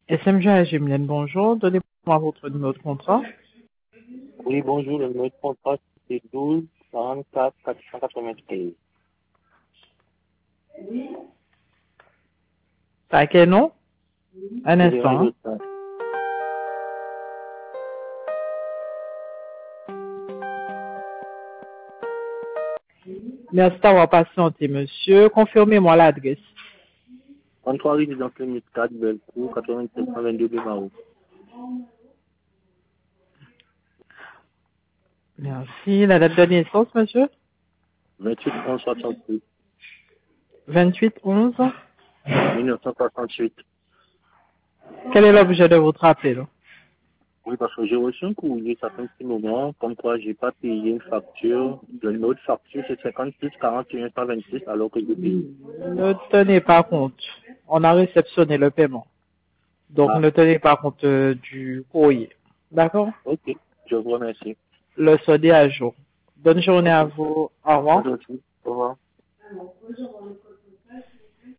SMG à Gemlen, bonjour. Donnez-moi votre numéro de contrat. Oui, bonjour, le numéro de contrat, c'est 12 44 495. T'as quel nom? Un instant. Hein. Merci d'avoir patienté, monsieur. Confirmez-moi l'adresse. 33 résidence limite 4, Belcourt, 8722 Bémarou. Merci. La date de naissance, monsieur? 28 11 68. 28-11. 1968. Quel est l'objet de votre appel? Oui, parce que j'ai reçu un courrier, ça fait un petit moment, comme quoi j'ai pas payé une facture. Le numéro de facture, c'est 56 41 126, alors que j'ai payé. Ne tenez pas compte. On a réceptionné le paiement. Donc, Ah, ne tenez pas compte du courrier. D'accord? ok. Je vous remercie. Le solde est à jour. Bonne journée Ok. à vous. Au revoir. Merci. Au revoir.